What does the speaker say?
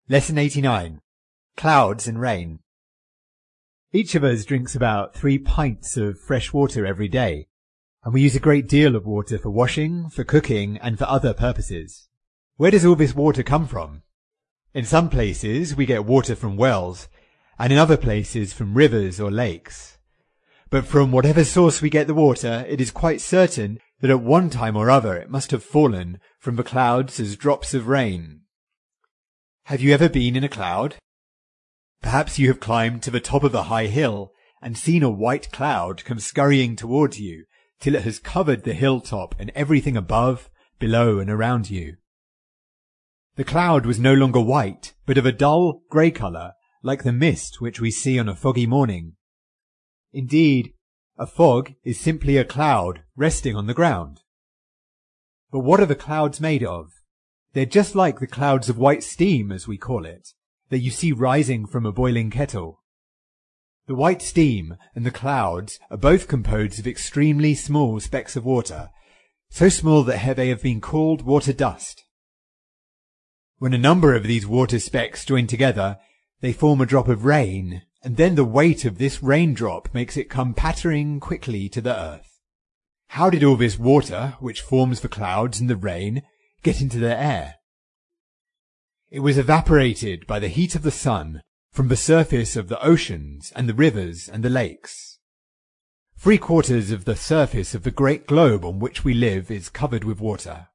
Lesson 89. Clouds and Rain. Each of us drinks about 3 pints of fresh water every day, and we use a great deal of water for washing, for cooking, and for other purposes. Where does all this water come from? In some places we get water from wells, and in other places from rivers or lakes. But from whatever source we get the water, it is quite certain that at one time or other it must have fallen from the clouds as drops of rain. Have you ever been in a cloud? Perhaps you have climbed to the top of a high hill and seen a white cloud come scurrying towards you till it has covered the hilltop and everything above, below, and around you. The cloud was no longer white, but of a dull grey colour, like the mist which we see on a foggy morning. Indeed, a fog is simply a cloud resting on the ground. But what are the clouds made of? They're just like the clouds of white steam, as we call it, that you see rising from a boiling kettle. The white steam and the clouds are both composed of extremely small specks of water, so small that they have been called water dust. When a number of these water specks join together, they form a drop of rain, and then the weight of this raindrop makes it come pattering quickly to the earth. How did all this water, which forms the clouds and the rain, get into the air? It was evaporated by the heat of the sun from the surface of the oceans and the rivers and the lakes. 3/4 of the surface of the great globe on which we live is covered with water.